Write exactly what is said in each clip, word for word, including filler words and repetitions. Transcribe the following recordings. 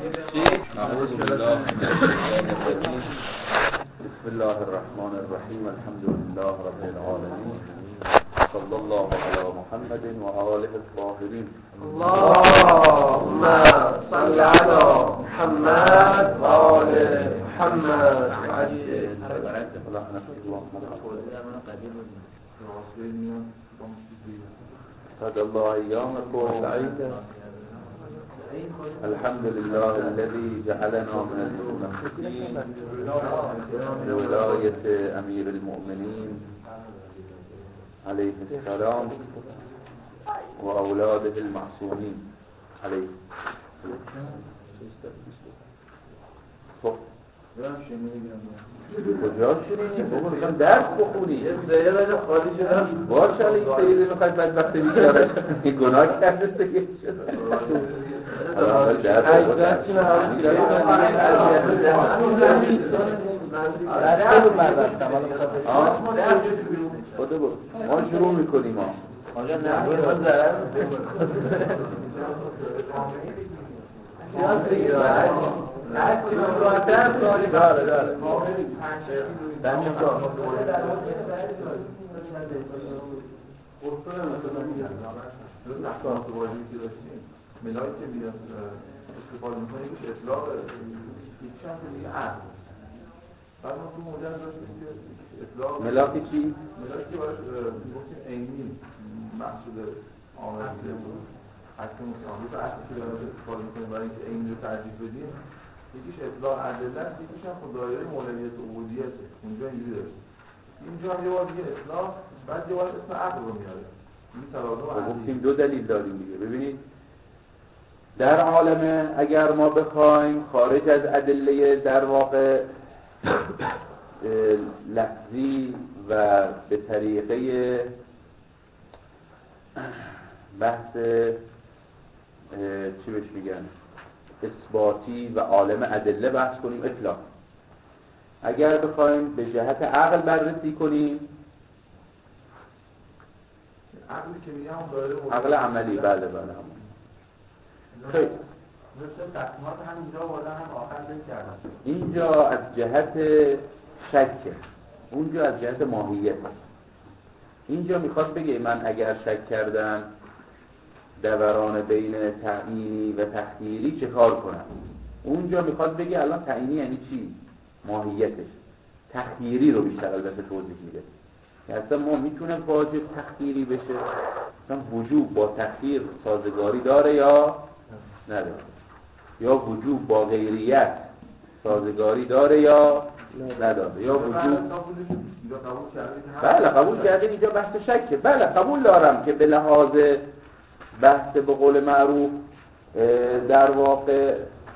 أعوذ بالله من الشيطان الرجيم. بسم الله الرحمن الرحيم. الحمد لله رب العالمين. صلى الله على محمد وآله الطاهرين. اللهم صل على محمد وآل محمد. سعد الله أيامكم. الحمد لله الذي جعلنا من المتمسكين بولاية أمير المؤمنين عليه السلام وأولاده المعصومين عليه کجا شدیم؟ بابا میخوام درس بخونی یه سریع راجع خالی شدم باشه الان این سریع میخواید بدبخت بیچاره این گناه کرده سریع شد اول درس اجزاتی نه همون بخونی خدا بود ما شروع میکنیم ما آجا نحوه ما ضرر نیاز بگیر نه کنیم راحتر سوالی داره داره دنیا کار ملاکی که میاد استفاده میکنه یکیش اطلاق یکیش هم که میگه عقل بعد ما تو مدرن داشتیم که اطلاق ملاکی چی؟ ملاکی که باید گفتیم عینی محصول آمده بود حتی مستقلی به اصلی که دارم استفاده میکنیم برای اینکه عینی رو ترجیح بدیم یکیش اطلاق عدله است یکیش هم خود دایره مولویت و عبودیت اونجا اینجوری داشت اینجا هم یه بار دیگه اطلاق بعد یه بار اسم عقل رو میاره گفتیم دو دلیل داریم دیگه. ببینید در عالم اگر ما بخوایم خارج از ادله در واقع لفظی و به طریقه بحث چی بهش میگن اثباتی و عالم ادله بحث کنیم اطلاق، اگر بخوایم به جهت عقل بررسی کنیم عقلی که میگم داره عقل عملی بله بله همون خیلی مثل تقسیمات هم اینجا والا هم آخر بین کردن اینجا از جهت شکه اونجا از جهت ماهیت. اینجا میخواد بگه من اگر شک کردم دوران بین تعیینی و تخییری چه کار کنم. اونجا میخواد بگه الان تعیینی یعنی چی؟ ماهیتش. تخییری رو بیشتر البته توضیح میده که اصلا ما میتونم واجب تخییری بشه، اصلا وجوب با تخییر سازگاری داره یا نداره، یا وجوب با غیریت سازگاری داره یا نداره، یا وجوب بله قبول کرده. اینجا بحث شکه. بله قبول دارم که به لحاظ بحث به قول معروف در واقع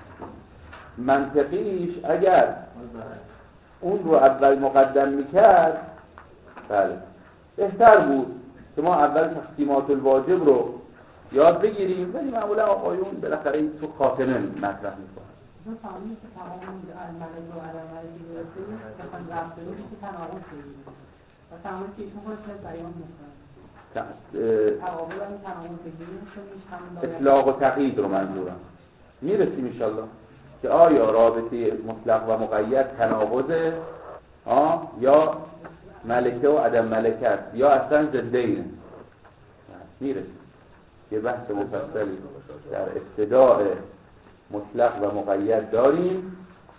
منطقیش اگر اون رو اول مقدم میکرد بله بهتر بود که ما اول تقسیمات الواجب رو یاد بگیریم، ولی معمولا آقایون بالاخره این تو خاتمه مطرح میکنن. اون فهمی که تمام الملک و علمایی که برسیم بخواهیم رفت کنیم که تناقض بگیریم و تمامی که ایشون باید شاید بیان میکنن تقابل هم تناقض بگیریم اطلاق و تقیید رو منظورم. میرسیم انشالله که آیا رابطه مطلق و مقید تناقضه یا ملکه و عدم ملکه است یا اصلا ضد اینه. میرسیم یه بحث مفصلی در ابتداء مطلق و مقید داریم.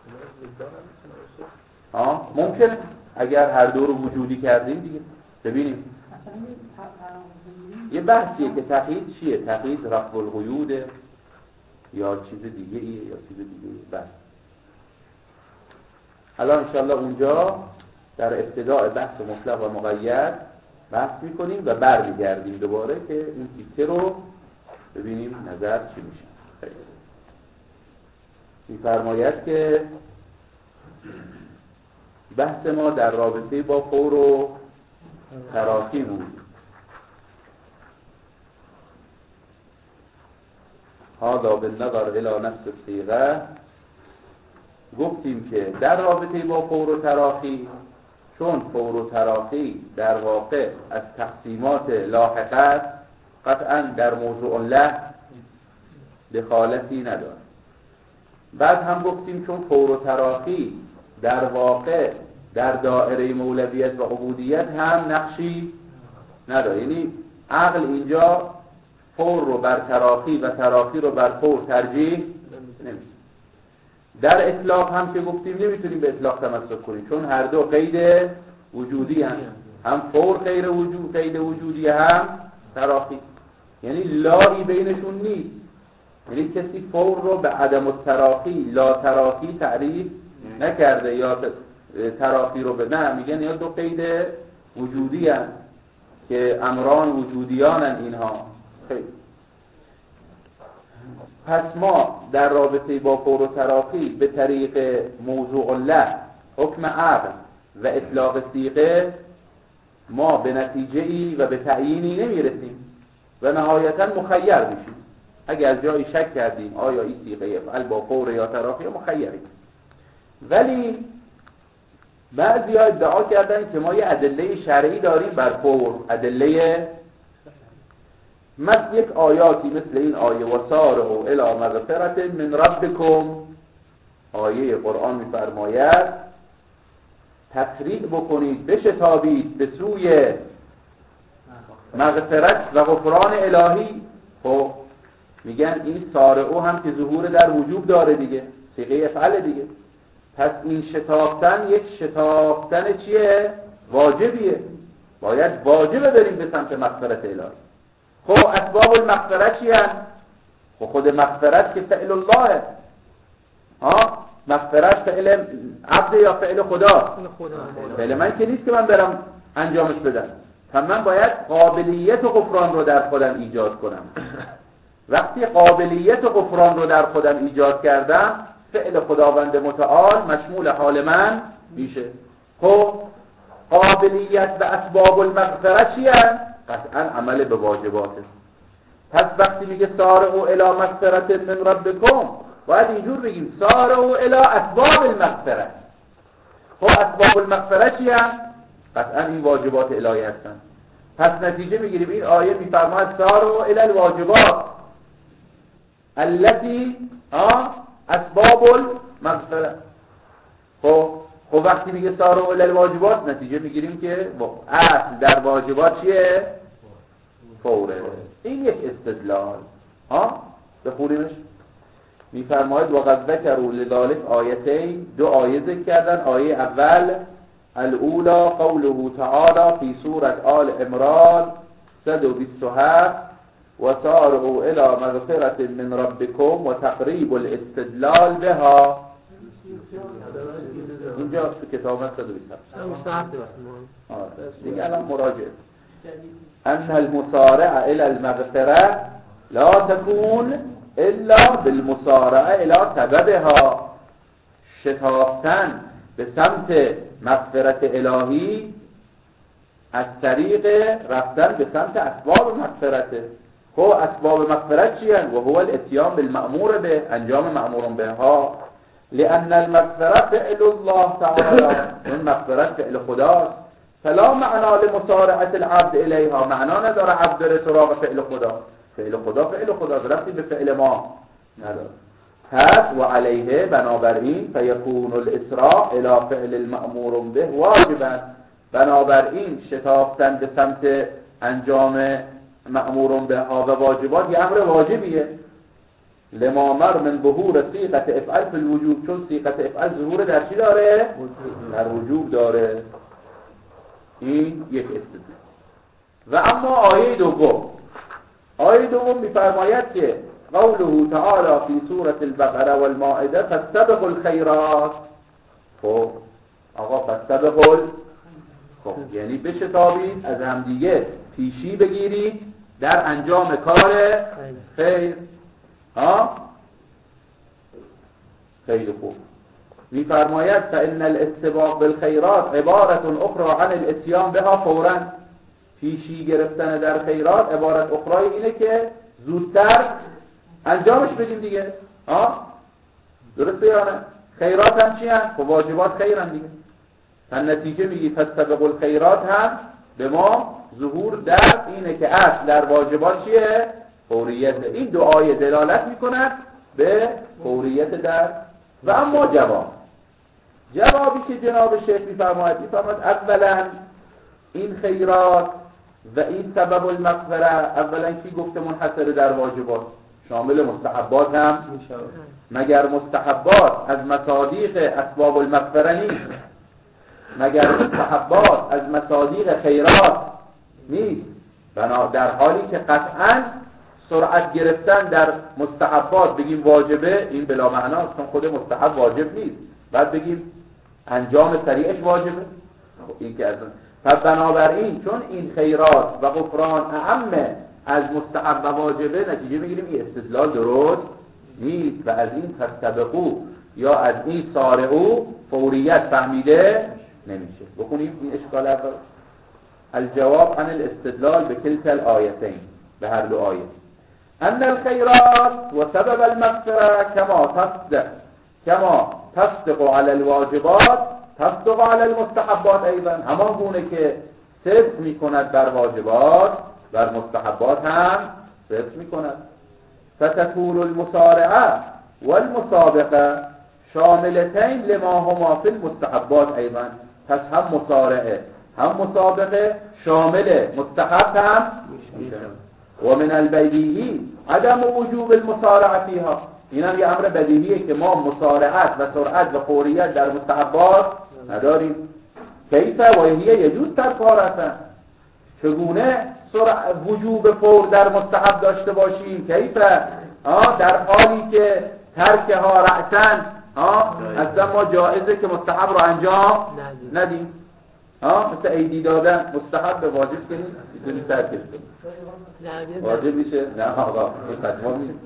ها ممکنه اگر هر دو رو وجودی کردیم دیگه. ببینیم یه بحثیه که تقیید چیه؟ تقیید رفع القیوده یا چیز دیگه ایه یا چیز دیگه ایه. بس الان انشاءالله اونجا در ابتداء بحث مطلق و مقید بحث میکنیم و برمیگردیم دوباره که این تیکه رو ببینیم نظر چی میشه. میفرماید که بحث ما در رابطه با فور و تراخی بود. هذا بالنظر الى نفس الصیغه. گفتیم که در رابطه با فور و تراخی چون فور و تراخی در واقع از تقسیمات لاحقه است قطعا در موضوع له دخالتی ندارد. بعد هم گفتیم چون فور و تراخی در واقع در دائره مولویت و عبودیت هم نقشی نداره، یعنی عقل اینجا فور رو بر تراخی و تراخی رو بر فور ترجیح نمیده. در اطلاق هم که گفتیم نمیتونیم به اطلاق تمسک کنیم چون هر دو قید وجودی هم هم فور غیر وجود قید وجودی هم تراخی، یعنی لایی بینشون نیست، یعنی کسی فور رو به عدم التراخی لا تراخی تعریف نکرده یا تراخی رو به نه، میگن یا دو قید وجودی هم که امران وجودیانن اینها. خیلی پس ما در رابطه با فور و تراخی به طریق موضوع الله حکم عقل و اطلاق صیغه ما به نتیجه ای و به تعیینی نمیرسیم و نهایتا مخیر میشیم. اگر از جایی شک کردیم آیا این صیغه افعل با فور یا تراخی مخیریم. ولی بعضی ها ادعا کردن که ما یه ادله شرعی داریم بر فور، ادله مثل یک آیاتی مثل این آیه وسارعوا الی مغفرة من ربکم، آیه قرآن می‌فرماید تسریع بکنید بشتابید به سوی مغفرت و غفران الهی. خب میگن این سارعوا هم که ظهور در وجوب داره دیگه، صیغه افعل دیگه، پس این شتافتن یک شتافتن چیه؟ واجبیه، باید واجبه بریم به سمت مغفرت الهی. خب اسباب المغفرت چی هست؟ خب خود مغفرت که فعل الله، ها مغفرت فعل عبد یا فعل خدا؟ فعل من که نیست که من برم انجامش بدم، من باید قابلیت و غفران رو در خودم ایجاد کنم. وقتی قابلیت و غفران رو در خودم ایجاد کردم فعل خداوند متعال مشمول حال من میشه. خب قابلیت و اسباب المغفرت چی هست؟ قطعا عمل به واجباته. پس وقتی میگه سارعوا الی مغفرة من ربکم باید اینجور بگیم سارعوا الی اسباب المغفرت. خب اسباب المغفرت چی هست؟ قطعا این واجبات الهی هستن. پس نتیجه میگیریم این آیه میفرماید سارعوا الی الواجبات التي اسباب المغفرت. خب خب وقتی میگه سارعوا الی الواجبات نتیجه میگیریم که اصل در واجبات چیه؟ فوره. این یک استدلال. ها بخونیمش. میفرماید وقد ذکروا لذلك آیتین، دو آیه ذکر کردن. آیه اول الاولا قوله تعالی فی سوره آل عمران صد و بیست و هفت وسارعوا الی مغفرة من ربکم و تقریب الاستدلال بها. اینجا تو کتاب صد و بیست و هفت دیگه الان مراجعه. ان المسارعه الى المغفره لا تكون الا بالمسارعه الى سببها. شتافتن به سمت مغفرت الهی از طریق رفتن به سمت اسباب مغفرته. خب اسباب مغفرت چی هستند؟ و هو الاتیان بالمأمور به، انجام مأمور بها. لأن المغفرة فعل الله تعالى، این مغفرت فعل خداست. فلا معنا لمسارعة العبد الیها، معنا نداره عبد بره سراغ فعل خدا. فعل خدا فعل خدا رفتی به فعل ما نداره. پس و علیه بنابراین فیکون الاسراع الى فعل المأمور به واجبا، بنابراین شتافتن به سمت انجام مأمور به ها و واجبات یه امر واجبیه. لما مر من ظهور صيغه افعل فی الوجوب، چون صيغه افعل ظهور در چی داره؟ در وجوب داره. این یک استدلال. و اما آیه دوم، آیه دوم میفرماید که قوله تعالی فی سوره البقره والمائده فاستبقوا الخیرات. خب آقا فاستبقوا، خب یعنی بشتابید، از همدیگه پیشی بگیرید در انجام کار خیر. ها خیلی خوب. میفرماید فإن الاستباق بالخیرات عبارت اخرى عن الاتیان بها فورا. پیشی گرفتن در خیرات عبارت اخرى اینه که زودتر انجامش بدیم دیگه. ها درسته یا نه؟ خیرات هم چی هست؟ خب واجبات خیرن دیگه. تا نتیجه میگی فاستبقوا الخیرات هم به ما ظهور در اینه که اصل در واجبات چیه؟ فوریت. این دو آیه دلالت میکنند به فوریت در و اما جواب جوابی که جناب شیخ می‌فرماید می‌فرماید اولا این خیرات و این سبب المغفره اولا کی گفته منحصر در واجبات، شامل مستحبات هم مگر مستحبات از مصادیق اسباب المغفره نیست؟ مگر مستحبات از مصادیق خیرات نیست؟ بنا در حالی که قطعاً سرعت گرفتن در مستحبات بگیم واجبه، این بلا معناست، چون خود مستحب واجب نیست. بعد بگیم انجام سریعش واجبه، این که از پس بنابراین چون این خیرات و غفران اهم از مستحب و واجبه، نتیجه میگیریم این استدلال درست نیست و از این تستبقو یا از این سارعو فوریت فهمیده نمیشه. بخونیم این اشکال اول. الجواب عن الاستدلال بكلتا الآيتين، به هر دو آیه. ان الخيرات وسبب المغفرة كما تصدق كما تصدق على الواجبات تصدق على المستحبات ايضا، همان گونه که صدق میکند بر واجبات بر مستحبات هم صدق میکند. فتكون المسارعه والمسابقه شاملتين لما هما في المستحبات ايضا، پس هم مسارعه هم مسابقه شامل مستحب هم میشه. و من البدیهی عدم وجوب المسارعه فيها، این هم یه امر بدیهیه که ما مسارعت و سرعت و فوریت در مستحبات نداریم. کیف و هی یجوز ترکارتن، چگونه وجوب فور در مستحب داشته باشیم؟ کیف در حالی که ترک ها رأسن اصلا ما جایزه که مستحب رو انجام ندیم. ها مثل ایدی دادن مستحب به واجب کنیم بدون ترکش کنیم واجب میشه؟ نه آقا این فتوا نیست.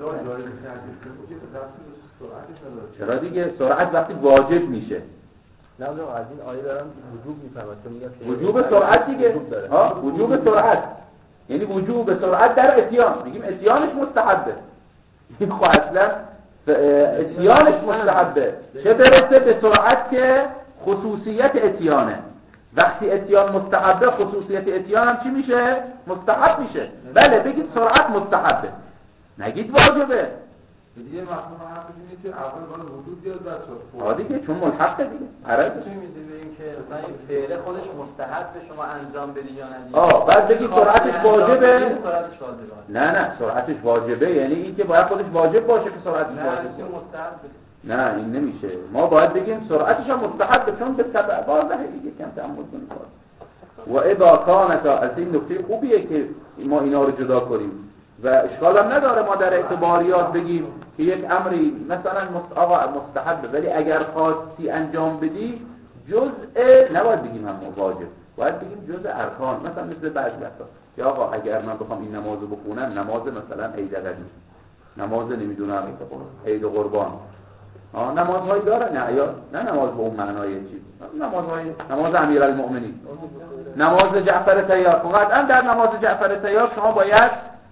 چرا دیگه سرعت وقتی واجب میشه؟ نه نه از این آیه دارم وجوب میفهمم چون میگه وجوب سرعت دیگه. ها وجوب سرعت یعنی وجوب سرعت در اتیان، میگیم اتیانش مستحبه. این خب اصلا اتیانش مستحبه، چه برسه به سرعت که خصوصیت اتیانه. وقتی اتیان مستحبه خصوصیت اتیان هم چی میشه؟ مستحب میشه. بله بگید سرعت مستحبه، نگید واجبه. دیگه مفهوم حرفش اینه که اول باید وجود بیاد بعد صرف. آ دیگه چون ملحقه دیگه. آره چی میدونیم که مثلا این فعل خودش مستحب به شما انجام بدی یا ندی؟ آ بعد بگید سرعتش واجبه. سرعتش واجبه. نه نه سرعتش واجبه یعنی این که باید خودش واجب باشه که سرعتش واجبه. نه نه این نمیشه. ما باید بگیم سرعتش هم مستحبه چون به تبع واضحه دیگه. کم تأمل کنید. و اذا كانت از این نکته خوبیه که ما اینا رو جدا کنیم و اشکال هم نداره ما در اعتباریات بگیم که یک امری مثلا آقا مستحب ولی اگر خواستی انجام بدی جزء نباید بگیم هم واجب، باید بگیم جزء ارکان. مثلا مثل بعضی وقتا که آقا اگر من بخوام این نمازو بخونم، نماز مثلا عید قدیر، نماز نمیدونم عید قربان، آه نمازهایی داره نه یا نه نماز به اون معنای چیز، نمازهای نماز امیرالمؤمنین، نماز جعفر طیار. قطعا در نماز جعفر طیار شما باید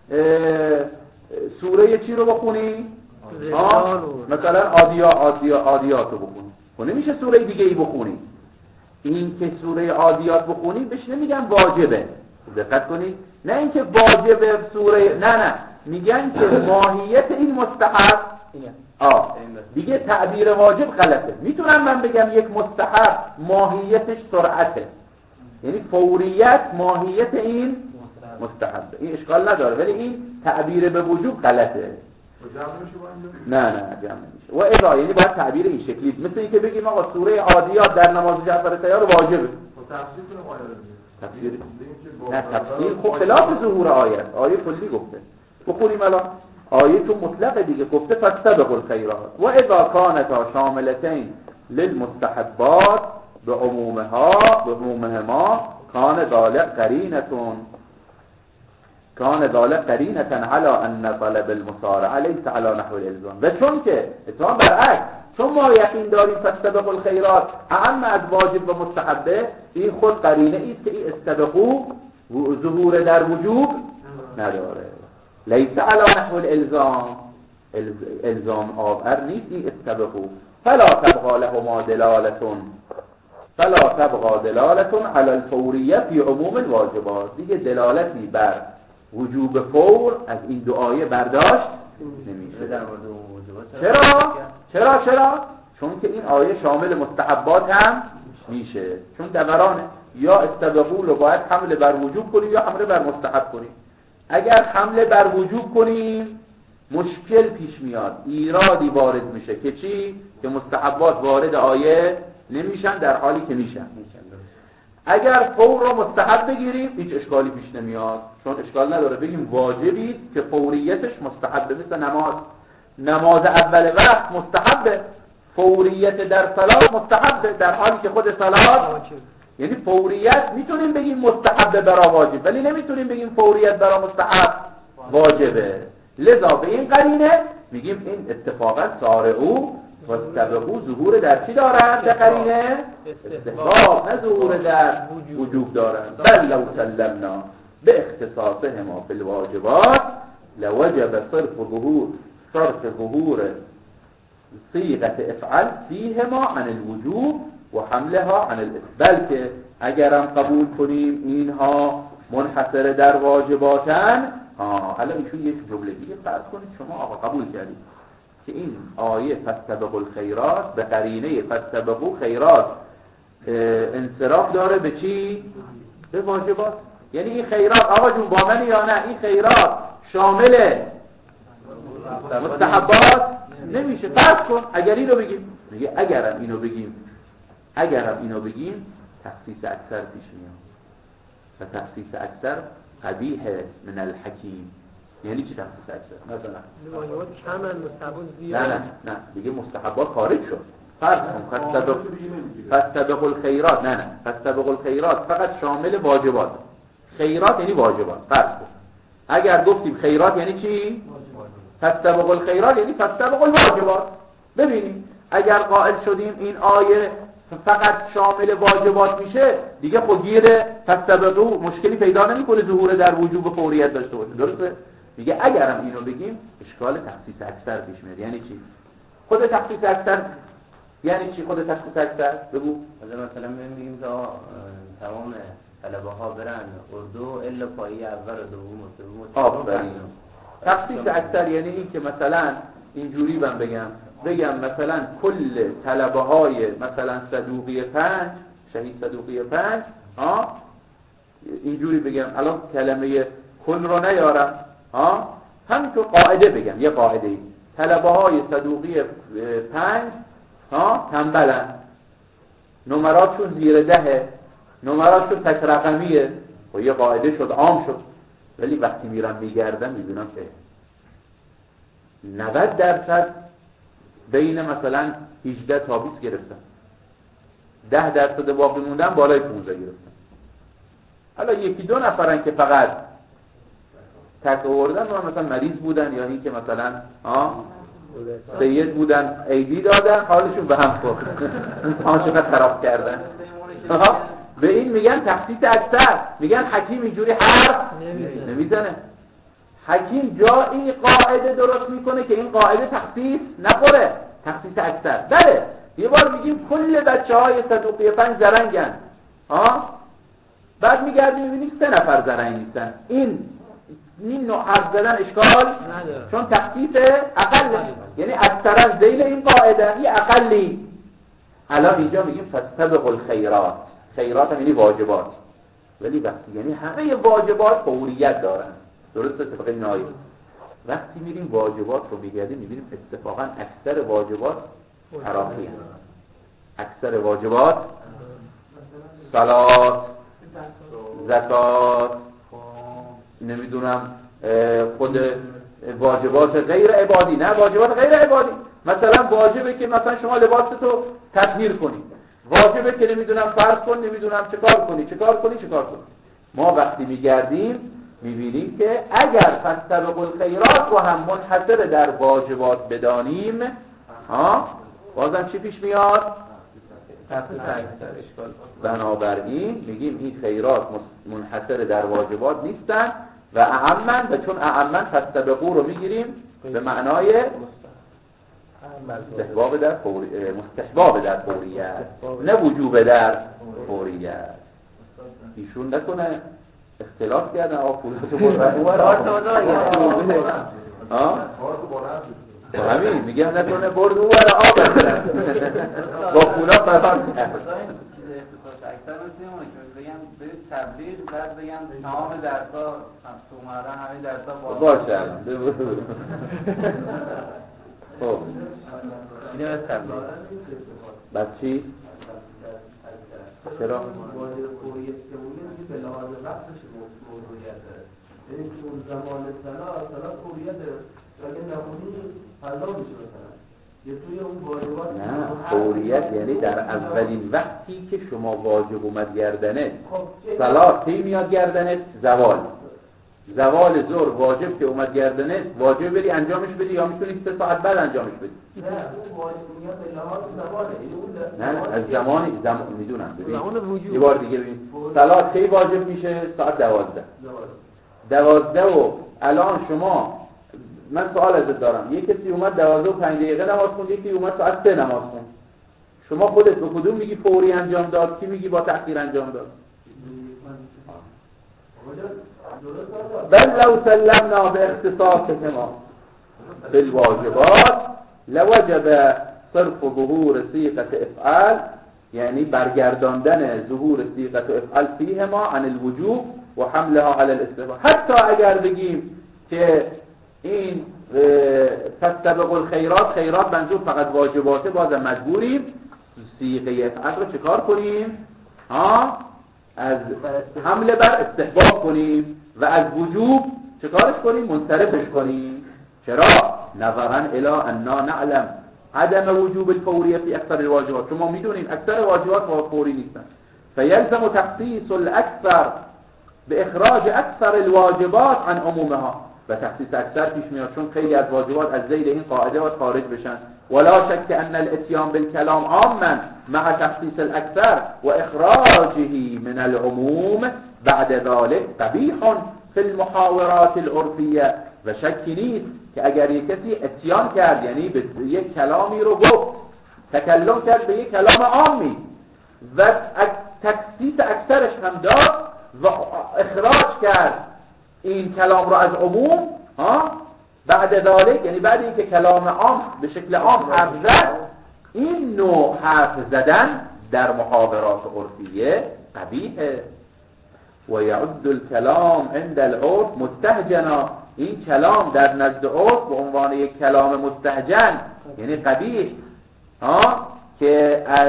سوره چی رو بخونی؟ مثلا عادیا عادیا عادیات رو بخونی. خب نمیشه سوره دیگه ای بخونی. این که سوره عادیات بخونی بهش نمیگن واجبه. دقت کنید، نه اینکه واجبه سوره، نه نه میگن که ماهیت این مستحب. آه دیگه تعبیر واجب غلطه. میتونم من بگم یک مستحب ماهیتش سرعته، یعنی فوریت ماهیت این مستحب، این اشکال نداره، ولی این تعبیر به وجوب غلطه. نه نه جمع نمیشه. و اذا یعنی باید تعبیر این شکلی، مثل اینکه بگیم آقا سوره عادیات در نماز جعفر طیار واجبه. تفسیر نه تفسیر خب خلاف ظهور آیه. آیه کلی گفته. بخونیم الان آیه تو مطلق دیگه گفته فاستبقوا الخیرات و اذا كانتا شاملتين للمستحبات بعمومها بعمومهما كان ذلك قرينة كان ذلك قرينة على ان طلب المسارعه ليس على نحو الالزام. و چون که اتفاقا برعکس، چون ما یقین داریم فاستبقوا الخیرات اهم از واجب و مستحبه، این خود قرینه است که این استبقوا ظهور در وجوب نداره. لیس علی نحو الالزام، الزام آور نیست این استبقوا. فلا تبقى لهما دلالتون فلا تبقى دلالتون علی الفوریه فی عموم الواجبات. دیگه دلالتی بر وجوب فور از این دو آیه برداشت نمیشه. چرا؟ چرا چرا؟ چون که این آیه شامل مستحبات هم میشه، چون دورانه. یا استبقوا رو باید حمله بر وجوب کنیم یا حمله بر مستحب کنیم. اگر حمله بر وجوب کنیم مشکل پیش میاد، ایرادی وارد میشه که چی؟ که مستحبات وارد آیه نمیشن در حالی که میشن. اگر فور رو مستحب بگیریم هیچ اشکالی پیش نمیاد، چون اشکال نداره بگیم واجبی که فوریتش مستحبه، مثل نماز. نماز اول وقت مستحبه، فوریت در صلات مستحبه، در حالی که خود صلات یعنی فوریت میتونیم بگیم مستحبه برای واجب، ولی نمیتونیم بگیم فوریت برای مستحب واجبه. لذا به این قرینه میگیم این اتفاقا سارعو و استبقوا ظهور در چی دارن؟ در قرینه استحباب، نه ظهور در وجوب دارن. بل لو سلمنا به اختصاصهما فی الواجبات لوجب صرف ظهور صرف ظهور صیغه افعل فیهما عن الوجوب و حملها عن الاسم. بلکه اگرم قبول کنیم اینها منحصر در واجباتن، آه حالا ایشون یک جمله دیگه فرض کنید شما آقا قبول کردید که این آیه فاستبقوا الخیرات به قرینه فاستبقوا خیرات انصراف داره به چی؟ به واجبات. یعنی این خیرات آقا جون با من یا نه، این خیرات شامل مستحبات نمیشه. فرض کن اگر اینو بگیم، میگه اگرم اینو بگیم اگرم اینو بگیم تخصیص اکثر پیش میاد و تخصیص اکثر قبیح من الحکیم. یعنی چی تخصیص اکثر؟ مثلا واجبات کمن مستحبات زیاد. نه نه نه دیگه مستحبات خارج شد. فرض کن فاستبقوا الخیرات، نه نه فاستبقوا الخیرات فقط شامل واجبات. خیرات یعنی واجبات. فرض کن اگر گفتیم خیرات یعنی چی؟ فاستبقوا الخیرات یعنی فاستبقوا الواجبات. ببینیم اگر قائل شدیم این آیه فقط شامل واجبات میشه، دیگه خود گیر فاستبقوا مشکلی پیدا نمیکنه ظهور در وجوب فوریت داشته باشه. درسته؟ میگه اگرم اینو بگیم اشکال تخصیص اکثر پیش میاد. یعنی چی؟ خود تخصیص اکثر یعنی چی؟ خود تخصیص اکثر بگو. مثلا میگیم که تمام طلبه ها برن اردو الا پایه اول و دوم و سوم. آفرین. تخصیص اکثر یعنی این که مثلا اینجوری من بگم بگم مثلا کل طلبه های مثلا صدوقی پنج، شهید صدوقی پنج، ها اینجوری بگم، الان کلمه کل رو نیارم، ها همینطور قاعده بگم، یه قاعده ای طلبه های صدوقی پنج ها تنبلن، نمراتشون زیر دهه، نمراتشون تک رقمیه، و یه قاعده شد عام شد. ولی وقتی میرم میگردم میبینم که نود درصد بین مثلا هجده تا بیست گرفتن، ده درصد باقی موندن بالای پانزده گرفتن. حالا یکی دو نفرن که فقط تک آوردن و مثلا مریض بودن یا این که مثلا آه سید بودن ایدی دادن، حالشون به هم خورد آنشون خراب کردن. به این میگن تخصیص اکثر، میگن حکیم اینجوری حرف نمیزنه. حکیم جایی قاعده درست میکنه که این قاعده تخصیص نخوره، تخصیص اکثر. بله یه بار میگیم کل بچه های صدوقی پنج زرنگن، ها بعد میگردیم میبینیم سه نفر زرنگ نیستن. این این نوع حرف زدن اشکال نداره، چون تخصیص اقل، یعنی اکثرا ذیل این قاعده یه اقلی. الان اینجا میگیم فاستبقوا الخیرات، خیرات هم یعنی واجبات، ولی وقتی یعنی همه واجبات فوریت دارن. درسته؟ طبق این آیه وقتی میریم واجبات رو میگردیم میبینیم اتفاقا اکثر واجبات تراخی هست. اکثر واجبات صلات، زکات، نمیدونم خود واجبات غیر عبادی، نه واجبات غیر عبادی. مثلا واجبه که مثلا شما لباستو تطهیر کنی، واجبه که نمیدونم فرض کن نمیدونم چه کار کنی چه کار کنی چه کار کنی. ما وقتی میگردیم میبینیم که اگر فاستبقوا الخیرات رو هم منحصر در واجبات بدانیم، ها بازم چی پیش میاد؟ بنابراین میگیم این خیرات منحصر در واجبات نیستن و اعمن، و چون اعمن فاستبقوا رو میگیریم به معنای استحباب در فوری... مستحباب در فوریت، نه وجوب در فوریت. ایشون نکنه اختلاف کردن آقا پولتو برن ها همین میگم نکنه برد اون برای آب با پولا فرار کرد. اکثر مثل اونه که بگم برید تبلیغ بعد بگم تمام درس‌ها سومره همه درس‌ها باشه. خب اینه از تبلیغ بعد چی؟ چرا؟ واجب فوریت که میگه به لحاظ وقتش موضوعیت داره. یعنی که اون زمان سنا سنا فوریت داره. اگه نخونی فضا میشه مثلا. یه توی اون واجبات نه فوریت یعنی در اولین وقتی که شما واجب اومد گردنه صلاة کی میاد گردنه؟ زوال زوال ظهر واجب که اومد گردنه واجب بری انجامش بدی یا میتونی سه ساعت بعد انجامش بدی؟ نه اون واجب میاد به لحاظ زمانه. نه از زمانی زمان میدونم ببین یه بار دیگه ببین صلاة کی واجب میشه؟ ساعت دوازده دوازده و الان شما من سوال ازت دارم یک کسی اومد دوازده و پنج دقیقه نماز خوند یکی اومد ساعت سه نماز خوند شما خودت به کدوم میگی فوری انجام داد کی میگی با تأخیر انجام داد؟ بل لو سلمنا به اختصاصهما في الواجبات لوجب صرف ظهور صيغة افعال یعنی برگرداندن ظهور صيغة افعال فيهما عن الوجوب و حملها على الاستحباب. حتی اگر بگیم که این فاستبقوا الخیرات خیرات منظور فقط واجباته بازم مجبوریم صیغه افعال رو چکار کنیم؟ ها؟ از حمله بر استحباب کنیم و از وجوب چکارش کنیم؟ منصرفش کنیم. چرا؟ نظرا الى اننا نعلم عدم وجوب الفوریه فی اکثر الواجبات. شما میدونیم اکثر واجبات فوری نیستن. فیلزم تخصیص الاکثر به اخراج اکثر الواجبات عن عمومها و تخصیص اکثر پیش میاد چون خیلی از واجبات از ذیل این قاعده باید خارج بشن. ولا شك ان الاتيان بالكلام عاما مع تخصيص الاكثر واخراجه من العموم بعد ذلك قبيح في المحاورات العرفيه. و شکی نیست که اگر یک کسی اتیان کرد یعنی به یک کلامی رو گفت تکلم کرد به یک کلام عامی و تخصیص اکثرش هم داد و اخراج کرد این کلام رو از عموم ها بعد ذلك یعنی بعد اینکه کلام عام به شکل عام حرف زد این نوع حرف زدن در محاورات عرفیه قبیحه. و یعد الکلام عند العرف مستهجنا این کلام در نزد عرف به عنوان یک کلام مستهجن یعنی قبیح ها که از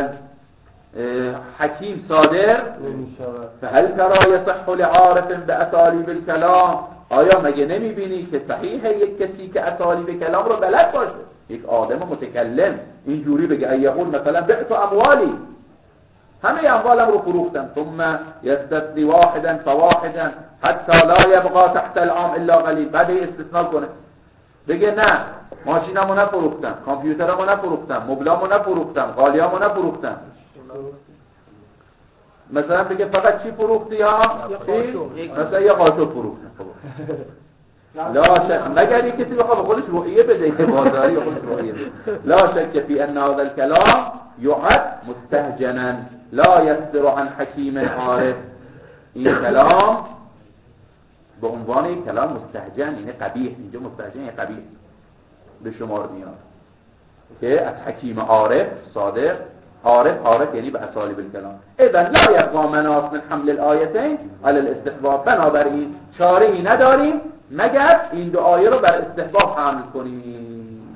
حکیم صادر. فهل ترى يصح لعارف باساليب الكلام آیا مگه نمیبینی که صحیحه یک کسی که اسالیب کلام رو بلد باشه یک آدم متکلم اینجوری بگه ایقول مثلا بعت اموالی همه اموالم رو فروختم ثم یستثنی واحدا فواحدا حتی لا یبقى تحت العام الا قلیل بعد استثناء کنه بگه نه ماشینمو نفروختم کامپیوترمو نفروختم مبلامو نفروختم قالیامو نفروختم مثلا بگه فقط چی فروختی ها؟ مثلا یه قاشق فروختم لا شک مگر یک کسی بخواد خودش رؤیه بده که بازاری خودش رؤیه بده. لا شک فی ان هذا الكلام يعد مستهجنا لا يصدر عن حکیم عارف. این کلام به عنوان یک کلام مستهجن یعنی قبیح اینجا مستهجن یعنی قبیح به شمار میاد که از حکیم عارف صادق عارف عارف یعنی به اسالیب الکلام. اذا لا یبقى مناص من حمل الآیتین علی الاستحباب. بنابراین چاره‌ای نداریم مگر این دو آیه رو بر استحباب حمل کنیم.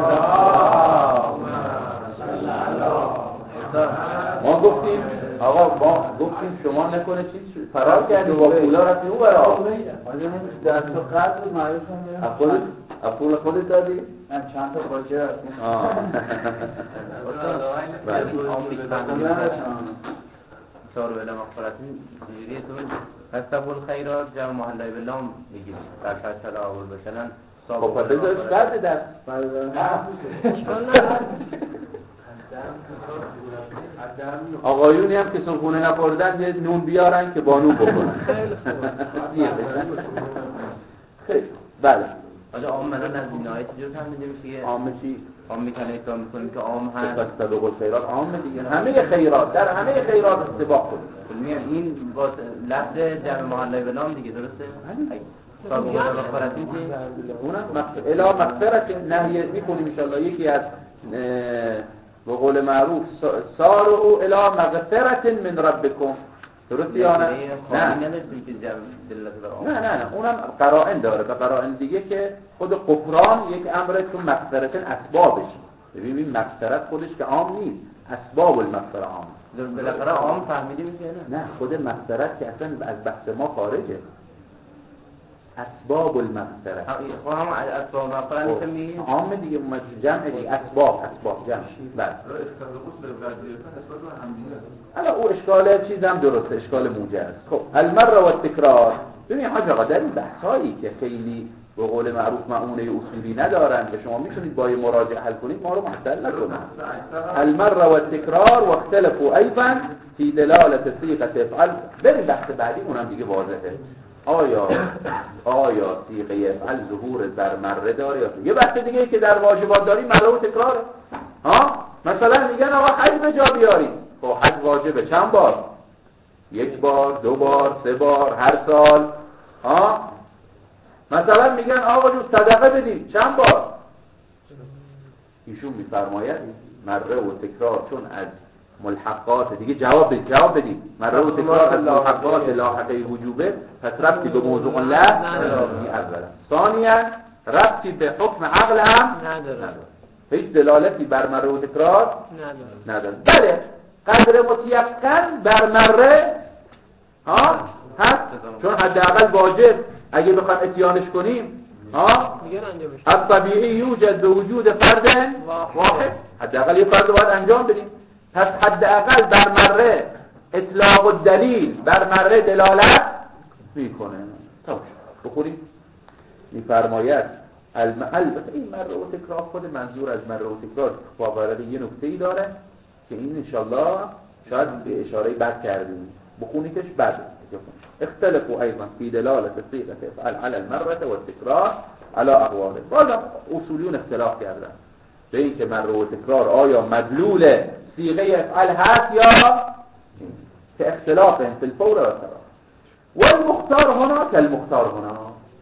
ما گفتیم آقا ما گفتیم شما نکنه چیز فرار کردی با پولا رفتی اون برا در تو قدر معروف هم خودت اپول خودت دادی؟ من چند تا باجه چهار ولی مغفرتین جوریتون استقبل خیرات جمع محله بلام میگیم در فصل آور بشنن خب بذارش قرد دست آقایونی هم که سنخونه نخوردن یه نون بیارن که بانو بکنن. خیلی بله آجا عام مدن از این آیت جور هم میده میشه عام چی؟ عام میکنه اتفاق میکنیم که عام هست استباق خیرات عام دیگه همه خیرات در همه خیرات استباق کنیم. میان این با لفظ جمع محله بلام دیگه درسته؟ اونم مغفرت الی مغفرت نهی میخونیم ان شاء الله. یکی از به قول معروف سارعوا الی مغفرت من ربکم، درست یا نه؟ نه نه نه اونم قرائن داره و قرائن دیگه که خود غفران یک امر تو مغفرت اسبابش. ببینیم مغفرت خودش که عام نیست، اسباب المغفرت عام. بالاخره عام فهمیدی میشه نه؟ نه خود مغفرت که اصلا از بحث ما خارجه. اسباب المغفرت خب هم اسباب المغفرت میگیم عام دیگه، جمع دیگه اسباب اسباب جمع. بله حالا او اشکال چیز هم درسته، اشکال موجز. خب المر و التکرار. ببین حاج آقا در این بحثایی که خیلی به قول معروف معونه اصولی ندارن که شما میتونید با مراجعه حل کنید، ما رو معطل نکنید. المر و التکرار و اختلفوا ایضا فی دلالت صیغه افعل. بریم بحث بعدی اونم دیگه واضحه. آیا آیا صیغه افعل ظهور در مره داره یا یه بحث دیگه که در واجبات داری مره و تکراره. ها مثلا میگن آقا حج به جا بیاری، خب حج واجبه چند بار؟ یک بار، دو بار، سه بار، هر سال. ها مثلا میگن آقا جو صدقه بدی چند بار؟ ایشون میفرماید مره و تکرار چون از ملحقات دیگه جواب بدید جواب بدید مره و تکرار از ملحقات لاحقه وجوبه، پس ربطی به موضوع الله اولا. ثانیا ربطی به حکم عقل هم نداره، هیچ دلالتی بر مره و تکرار نداره. بله قدر متیقن بر مره ها هست، چون حداقل واجب اگه بخوام اتیانش کنیم ها از طبیعی یوجد به وجود فرد واحد، حداقل یه فرد باید انجام بدیم. پس حداقل بر مره اطلاق الدلیل بر مره دلالت میکنه. طب بخوریم میفرماید البته این مره و تکرار خود منظور از مره و تکرار واقعا یه نکته‌ای داره که این انشالله شاید به اشاره بد کردیم، بخونیدش بعد. اختلفوا ايضا في دلاله صيغه افعل على المره والتكرار على اقوال. بازم اصولیون اختلاف کردن به این که مره و تکرار آیا مدلول صيغه افعل هست یا که اختلاف فی الفور و التراخ. والمختار هنا كالمختار هنا،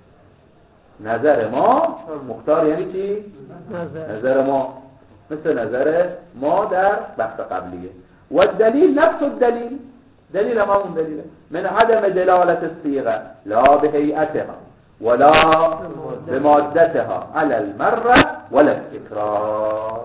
نظر ما مختار یعنی چی؟ نظر, نظر ما مثل نظر ما در بحث قبلیه. و الدلیل نفس الدلیل، دلیل ما اون دلیله من عدم دلالت الصيغه لا بهيئتها ولا بمادتها على المره ولا التكرار.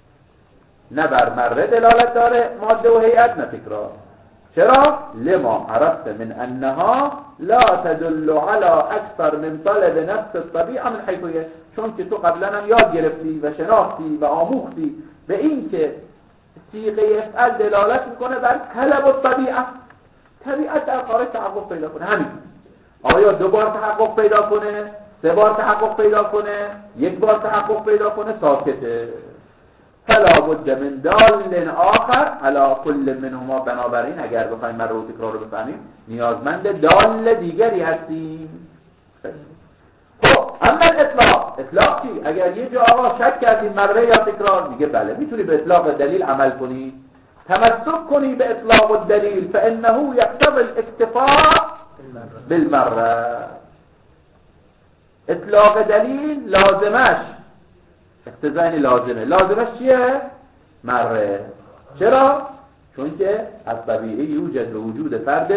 نه بر مره دلالت داره ماده و هیئت، نه تکرار. چرا؟ لما عرفت من انها لا تدل على اكثر من طلب نفس الطبيعه من حيث هي، چون که تو قبلا هم یاد گرفتی و شناختی و آموختی به این که صیغه افعل دلالت میکنه بر طلب الطبیعه، طبیعت در خارج تحقق پیدا کنه. همین آیا دو بار تحقق پیدا کنه، سه بار تحقق پیدا کنه، یک بار تحقق پیدا کنه، ساکته. فلا بد من دال آخر علی کل منهما. بنابراین اگر بخوایم مره و تکرار رو بفهمیم نیازمند دال دیگری هستیم. خب اما اطلاق، اطلاق چی؟ اگر یه جا آقا شک کردیم مره یا تکرار، میگه بله میتونی به اطلاق دلیل عمل کنی، تمسک کنی به اطلاق الدلیل فانه یقتضی الاکتفاء بالمره. اطلاق دلیل لازمش اقتضای لازمه، لازمش چیه؟ مره. چرا؟ چون که از طبیعی یوجد به وجود فرد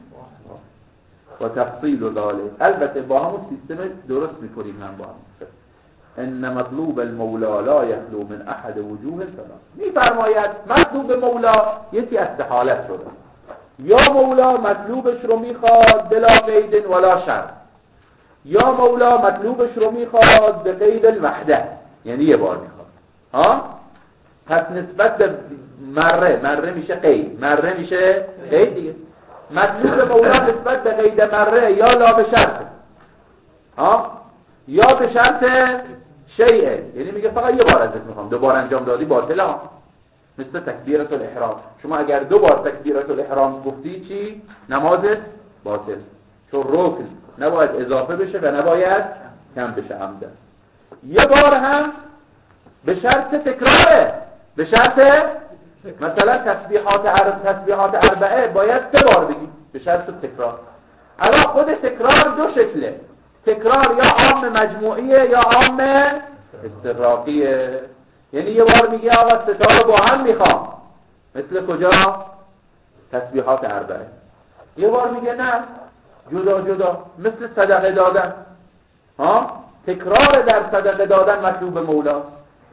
و تفصیل و ذالک. البته با همون سیستم درست میکنیم هم با هم. ان مطلوب المولا لا یخلو من احد وجوه ثلاث. میفرماید مطلوب مولا یکی از سه حالت شده. یا مولا مطلوبش رو میخواد بلا قید ولا شرط، یا مولا مطلوبش رو میخواد به قید الوحده، یعنی یه بار میخواد. ها پس نسبت به مره، مره میشه قید، مره میشه قید دیگه. مطلوب مولا نسبت به قید مره یا لا به شرط، ها یا به شرط شیء، یعنی میگه فقط یه بار ازت میخوام، دو بار انجام دادی باطله. ها مثل تکبیرت الاحرام، شما اگر دو بار تکبیرت الاحرام گفتی چی؟ نمازت باطل، چون رکن نباید اضافه بشه و نباید کم بشه عمدن. یه بار هم به شرط تکراره، به شرط مثلا تسبیحات عرب تسبیحات اربعه باید سه بار بگی به شرط تکرار. الان خود تکرار دو شکله، تکرار یا عام مجموعیه یا عام استغراقیه. یعنی یه بار میگه آقا ستا رو با هم میخوام، مثل کجا؟ تسبیحات اربعه. یه بار میگه نه جدا جدا، مثل صدقه دادن. ها تکرار در صدقه دادن مطلوب مولاست.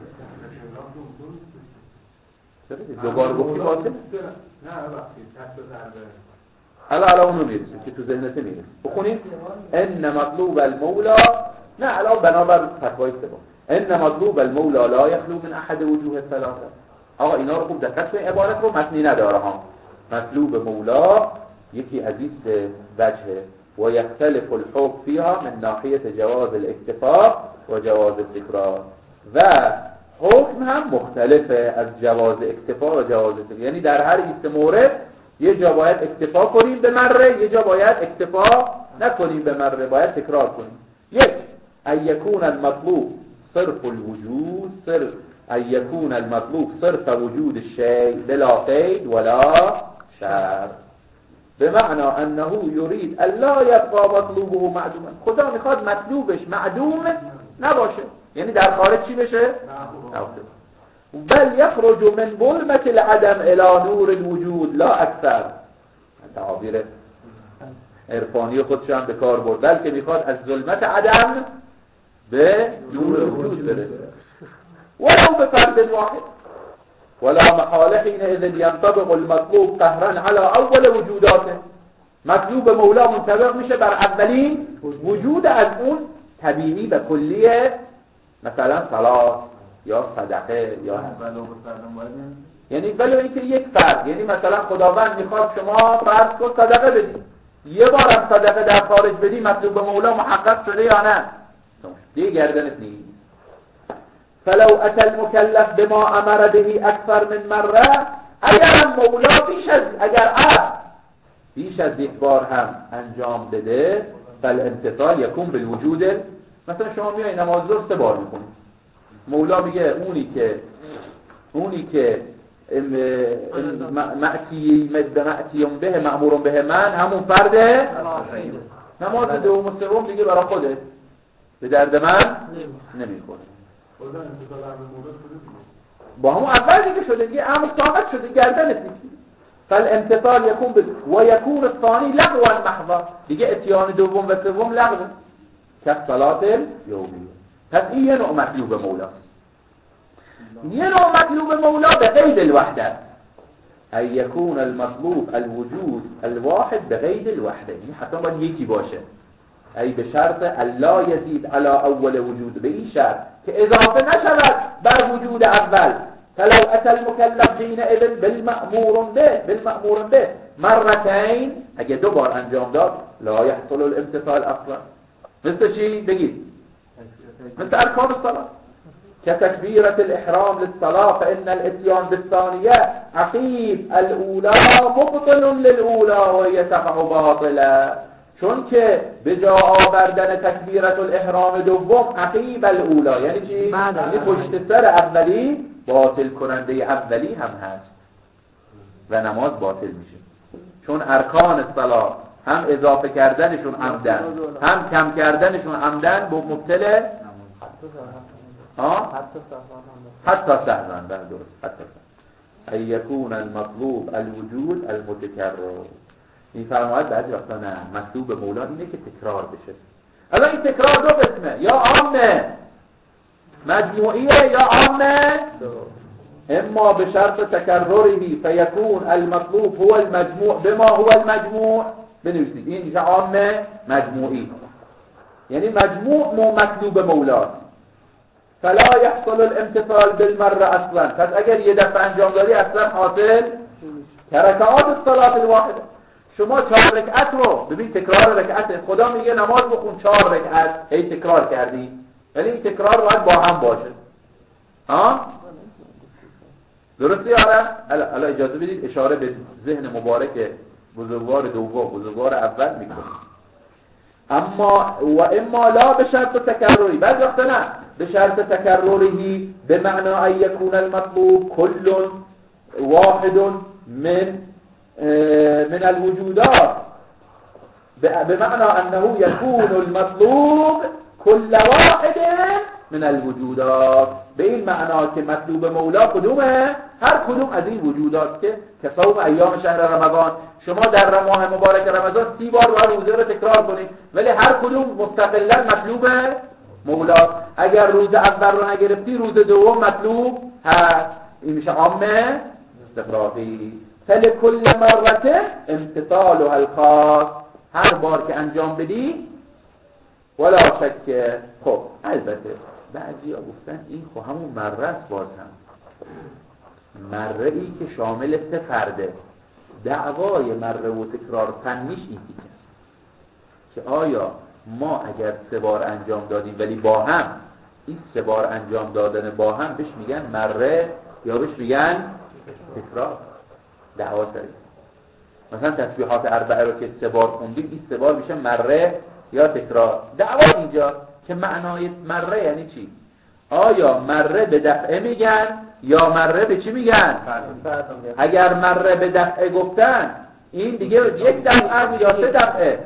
دوباره گفتی باطل؟ نه وقتی تسبیح اربعه حالا حالا اونو میرسه که تو ذهنت میرسه. بخونید ان مطلوب المولا، نه الان بنابر فتوای سوم، ان مطلوب المولا لا یخلو من احد وجوه ثلاثه. آقا اینا رو خوب دقت کنید، عبارت رو متنی نداره ها. مطلوب مولا یکی از این سه وجهه و یختلف الحکم فيها من ناحیه جواز الاکتفاء و جواز التکرار، و حکم هم مختلفه از جواز اکتفاء و جواز التکرار. یعنی در هر یک مورد یه جا باید اکتفا کنیم به مره، یه جا باید اکتفا نکنیم به مره، باید تکرار کنیم. یک ان یکون المطلوب صرف الوجود، صرف ان یکون المطلوب صرف وجود الشیء بلا قید ولا شرط، بمعنى انه یرید الا یبقى مطلوبه معدوما. خدا میخواد مطلوبش معدوم نباشه، یعنی در خارج چی بشه؟ بل یخرج من ظلمت العدم الى نور الوجود لا اکثر. تعابیر عرفانی خودش هم به کار برد، بلکه میخواد از ظلمت عدم به نور وجود برسه، ولو به فرد واحد. ولا محاله حينئذ ينطبق المطلوب قهرا على اول وجوداته. مطلوب مولا منطبق میشه بر اولین وجود از اون طبیعی و کلیه، مثلا صلات یا صدقه یا یعنی ولی اینکه یک فرد، یعنی مثلا خداوند میخواد شما فرض کن صدقه بدی، یه بارم صدقه در خارج بدی، مطلوب مولا محقق شده یا نه؟ دیگه گردنت نیست. فلو اتى المكلف بما امر به اکثر من مره، اگر مولا بیش از اگر عبد بیش از یک بار هم انجام بده، فالامتثال یکون بالوجود. مثلا شما میای نماز رو سه بار میکنی، مولا میگه اونی که اونی که مأتی مد مأتیم به مأمور به من همون فرده، نماز دوم و سوم دیگه برای خوده به درد من نمیخوره. با همون اول دیگه شده دیگه، اما طاقت شده گردنت نیست. فالامتثال یکون بال و یکون الثانی لغوا محضا، دیگه اتیان دوم و سوم لغو که صلات یومیه. پس این یه نوع مطلوب مولاست. یه نوع مطلوب مولا به قید الوحده، ان یکون المطلوب الوجود الواحد به قید الوحده، یعنی حتی باید یکی باشه، ای به شرط الا یزید علی اول وجود، به این شرط که اضافه نشود بر وجود اول. فلو اتى المكلف حينئذ بالمأمور به بالمأمور به مرتين، اگه دو بار انجام داد لا يحصل الامتثال اصلا. مثل چی؟ بگید مثل ارکان الصلاة كتكبيرة الإحرام للصلاة، فإن الاتيان بالثانية عقيب الأولى مبطل للأولى وهي تقع باطلا. چون که به جا آوردن تکبیرت الاحرام دوم عقیب الاولا، یعنی چی؟ یعنی پشت سر اولی باطل کننده اولی هم هست و نماز باطل میشه. چون ارکان الصلاة هم اضافه کردنشون عمدن هم کم کردنشون عمدن به مبتل ها حتی سهوا. بله درست، حتی سهوا. ای یکون المطلوب الوجود المتکرر. این فرماید بعضی وقتا نه، مطلوب مولا اینه که تکرار بشه. الان این تکرار دو قسمه، یا عامه مجموعیه یا عامه، اما به شرط تکررهی فیکون المطلوب هو المجموع بما هو المجموع. بنویسید این میشه عامه مجموعی، یعنی مجموع مو مطلوب مولاست. فلا يحصل الامتثال بالمره اصلا. پس اگر یه دفعه انجام دادی اصلا حاصل کرکعات الصلاة الواحده. شما چهار رکعت رو ببین، تکرار رکعت، خدا میگه نماز بخون چهار رکعت، هی تکرار کردی، ولی این تکرار باید با هم باشه. ها درسته یا نه؟ الا اجازه بدید اشاره به ذهن مبارک بزرگوار دوم بزرگوار اول میکنه. اما و اما لا به شرط تکرری، بعضی وقتا نه به شرط تکرری به معنی ان یکون المطلوب کل واحد من من الوجودات، به معنی انه یکون المطلوب کل واحد من الوجودات، به این معنا که مطلوب مولا کدومه؟ هر کدوم از این وجودات که کصوم ایام شهر رمضان، شما در ماه مبارک رمضان سی بار باید روزه رو تکرار کنید، ولی هر کدوم مستقلا مطلوب مولا. اگر روز اول رو نگرفتی روز دوم مطلوب هست، این میشه عامه استقراقی. فلکل مرته امتثالها الخاص، هر بار که انجام بدی ولا شک. خب البته بعضی ها گفتن این خب همون مره است، باز هم مره ای که شامل سه فرده. دعوای مره و تکرار فنیش این دیگه که آیا ما اگر سه بار انجام دادیم ولی با هم، این سه بار انجام دادن با هم بهش میگن مره یا بهش میگن تکرار؟ دعوا سر مثلا تسبیحات اربعه رو که سه بار خوندیم، این سه بار میشه مره یا تکرار. دعوا اینجا که معنای مره یعنی چی؟ آیا مره به دفعه میگن یا مره به چی میگن؟ اگر مره به دفعه گفتن این دیگه یک دفعه یا سه دفعه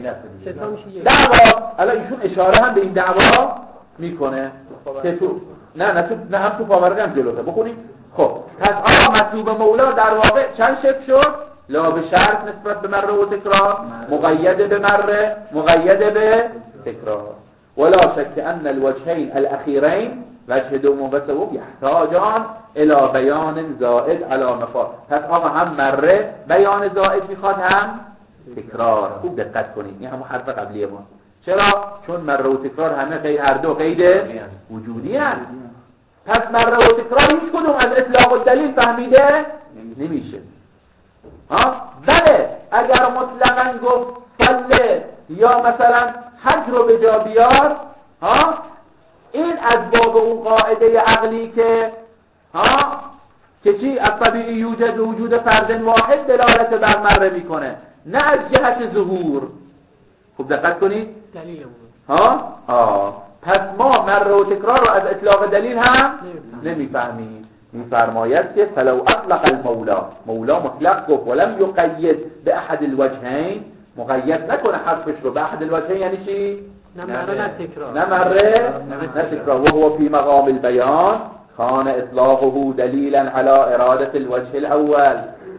دعوا. الان ایشون اشاره هم به این دعوا میکنه که تو نه نه تو نه هم تو پاورقی هم جلوته بخونیم. خب پس آقا مطلوب مولا در واقع چند شکل شد؟ لا به شرط نسبت به مره و تکرار، مقید به مره، مقید به تکرار. ولا شک ان الوجهین الاخیرین، وجه دوم و سوم، یحتاجان الى بیان زائد علی مفاد. پس آقا هم مره بیان زائد میخواد هم تکرار. خوب دقت کنید، این همون حرف قبلی ما. چرا؟ چون مره و تکرار همه غیر هر دو قید وجودی هست. پس مره و تکرار هیچ کدوم از اطلاق و دلیل فهمیده نمیشه. ها بله اگر مطلقاً گفت صله یا مثلا حج رو به جا بیار، ها این از باب اون قاعده عقلی که ها که چی از طبیعی یوجد وجود فرد واحد دلالت بر مره میکنه، نه از جهت ظهور. خوب دقت کنید دلیلمون ها آه پس ما مره و تکرار رو از اطلاق دلیل هم نمیفهمیم. میفرماید که فلو اطلق المولا، مولا مطلق گفت ولم یقید به احد الوجهین، مقید نکنه حرفش رو به احد الوجهین. یعنی چی؟ نه مره نه تکرار، نه مره نه تکرار. و هو فی مقام البیان کان اطلاقه دلیلا علی اراده الوجه الاول.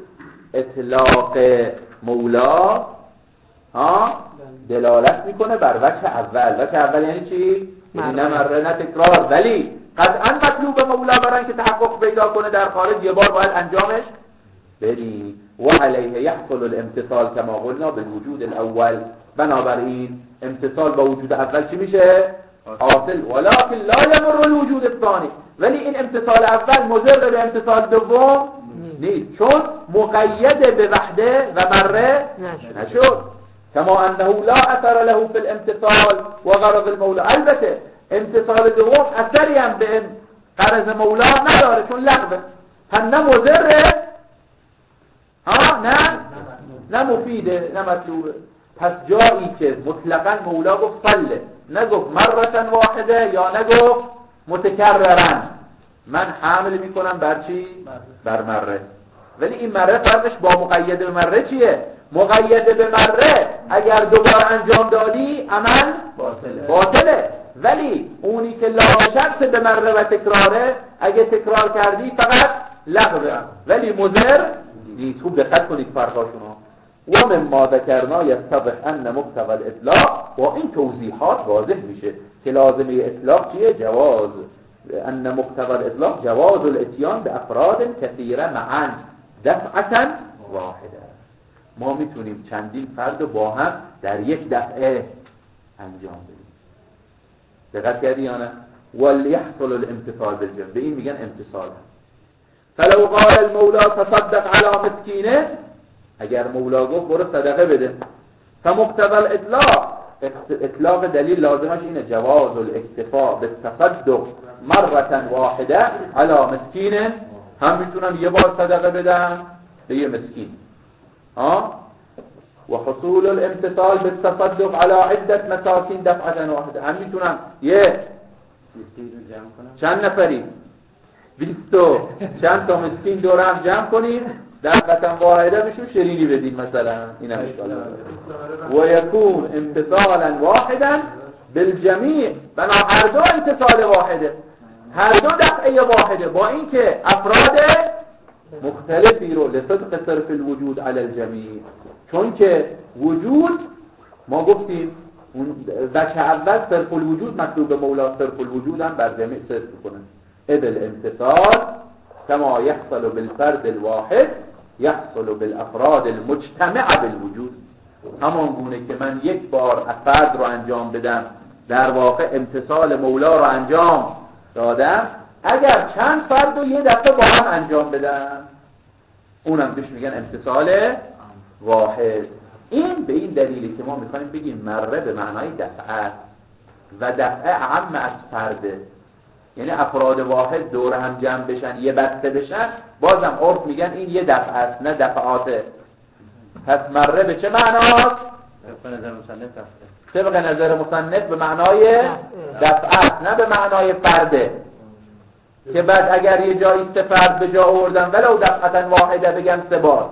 اطلاق مولا ها دلالت میکنه بر وجه اول. وجه اول یعنی چی؟ یعنی نه مره نه تکرار، ولی قطعا مطلوب مولا برای که تحقق پیدا کنه در خارج یه بار باید انجامش بدی. و علیه یحصل الامتصال کما قلنا بالوجود الاول. بنابراین امتصال با وجود اول چی میشه؟ حاصل. ولکن لا یمر الوجود الثانی، ولی این امتصال اول مضر به امتصال دوم نیست، چون مقید به وحده و مره نشد. کما انه لا اثر له فی الامتصال و غرض المولا. البته امتصال دوم اثری هم به غرض مولا نداره چون لغوه، هم نه مضره ها نه نه مفیده نه مطلوبه. پس جایی که مطلقاً مولا گفت صله، نگفت مرتن واحده یا نگفت متکررن، من حمل میکنم بر چی؟ بر مره. ولی این مره فرقش با مقید به مره چیه؟ مقید به مره اگر دوبار انجام دادی عمل باطله, باطله. ولی اونی که لا شرط به مره و تکراره اگه تکرار کردی فقط لغوه ولی مضر نیست. خوب دقت کنید فرقاشونو. و مما ذکرنا یتضح ان مقتضى الاطلاق، با این توضیحات واضح میشه که لازمه اطلاق چیه؟ جواز. ان مقتضى الاطلاق جواز الاتیان به افراد کثیره معا دفعه واحده. ما میتونیم چندین فرد با هم در یک دفعه انجام بدیم. دقت کردی یا نه؟ ولیحصل الامتصال بالجمع، به این میگن امتصال. فلو قال المولا تصدق على مسکینه، اگر مولا گفت برو صدقه بده، فمقتضى الاطلاق، اطلاق دلیل لازمش اینه جواز الاکتفاء بالتصدق مرة واحده على مسکین. هم میتونم یه بار صدقه بدم به یه مسکین ها. و حصول الامتصال بالتصدق على عدة مساکین دفعة واحده. هم میتونم یه چند نفری بیستو چند تا مسکین دورم جمع کنیم دفعتا واحده بهشون شیرینی بدیم مثلا این هم اشکال و یکون امتصالا واحدا بالجمیع، بنا هر دو امتصال واحده، هر دو دفعه واحده، با اینکه افراد مختلفی رو لصدق صرف الوجود علی الجمیع، چون که وجود ما گفتیم اون وجه اول صرف الوجود مطلوب مولا صرف الوجود هم بر جمیع صرف کنه. اذ الامتصال كما يحصل بالفرد الواحد يحصل بالافراد المجتمع بالوجود، همان گونه که من یک بار فرد رو انجام بدم در واقع امتصال مولا رو انجام دادم، اگر چند فرد رو یه دفعه با هم انجام بدم اونم بهش میگن امتصال واحد. این به این دلیلی که ما میخوایم بگیم مره به معنای دفعه و دفعه اعم از فرده، یعنی افراد واحد دور هم جمع بشن یه بسته بشن، بازم عرف میگن این یه دفعه است نه دفعاته. پس مره به چه معناست؟ طبق نظر مصنف طبق نظر مصنف به معنای دفعه است نه به معنای فرده، که بعد اگر یه جایی سه فرد به جا آوردن ولو دفعتا واحده بگن سه بار.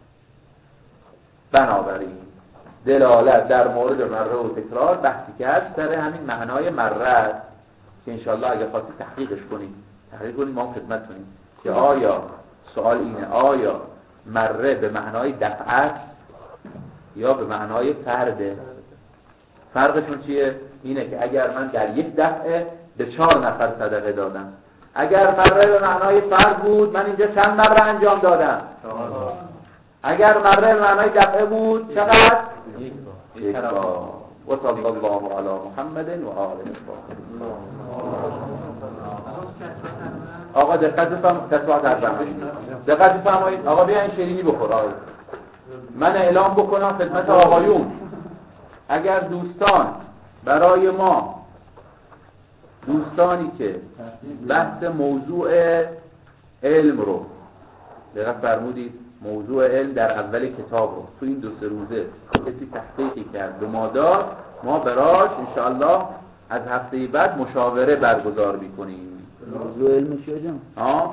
بنابراین دلالت در مورد مره و تکرار بحثی کرد سر همین معنای مره است که انشاءالله اگر خواستید تحقیقش کنیم تحقیق کنیم ما خدمت کنیم که آیا سوال اینه آیا مره به معنای دفعه است یا به معنای فرده؟ فرقشون چیه؟ اینه که اگر من در یک دفعه به چهار نفر صدقه دادم، اگر مره به معنای فرد بود من اینجا چند مره انجام دادم؟ اگر مره به معنای دفعه بود چقدر؟ یک بار. و صلی الله علی محمد و آله الطاهرین. آقا دقت بفرمایید، تسبیحات اربعه دقت بفرمایید. آقا بیاین شیرینی بخور. آقا من اعلام بکنم خدمت آقایون، اگر دوستان برای ما، دوستانی که بحث موضوع علم رو دقت فرمودید، موضوع علم در اول کتاب رو تو این دو سه روزه کسی تحقیقی کرد به ما داد، ما براش انشاءالله از هفته بعد مشاوره برگزار می‌کنیم. موضوع علم چیه جان؟ ها؟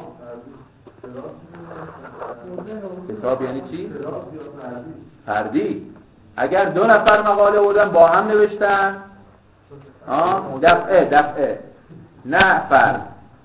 کتاب یعنی چی؟ فردی. اگر دو نفر مقاله بودن با هم نوشتن ها؟ دفعه دفعه نه فرد.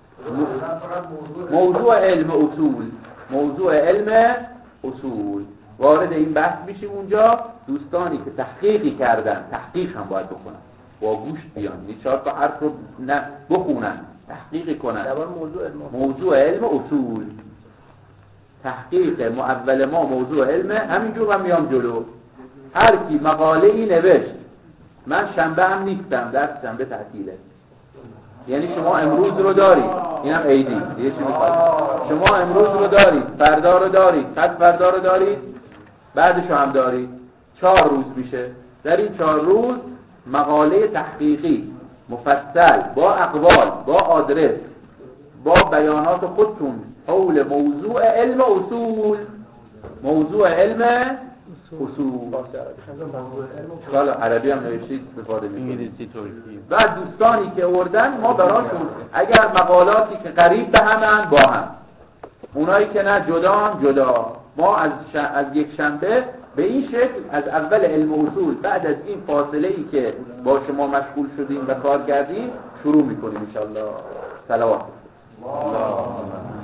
موضوع علم اصول، موضوع علم اصول وارد این بحث میشیم. اونجا دوستانی که تحقیقی کردن، تحقیق هم باید بکنن، با گوشت بیان، یه چهار تا حرف رو نه بخونن، تحقیقی کنن. موضوع علم موضوع علم اصول، تحقیق مؤول ما موضوع علمه. همینجور من میام جلو، هر کی مقاله ای نوشت، من شنبه هم نیستم، درس شنبه تعطیله، یعنی شما امروز رو دارید، اینم عیدی دیگه چی میخواید، شما امروز رو دارید، فردا رو دارید، پس فردا رو دارید، بعدش هم دارید، چهار روز میشه. در این چهار روز مقاله تحقیقی مفصل با اقوال، با آدرس، با بیانات خودتون حول موضوع علم اصول، موضوع علم اصول. حالا عربی هم نوشتید استفاده می‌کنید. بعد دوستانی که آوردن ما براشون اگر مقالاتی که قریب به همن با هم، اونایی که نه جدا جدا، ما از ش... از یک شنبه به این شکل از اول علم اصول بعد از این فاصله ای که با شما مشغول شدیم و کار کردیم شروع می‌کنیم ان شاء الله. صلوات.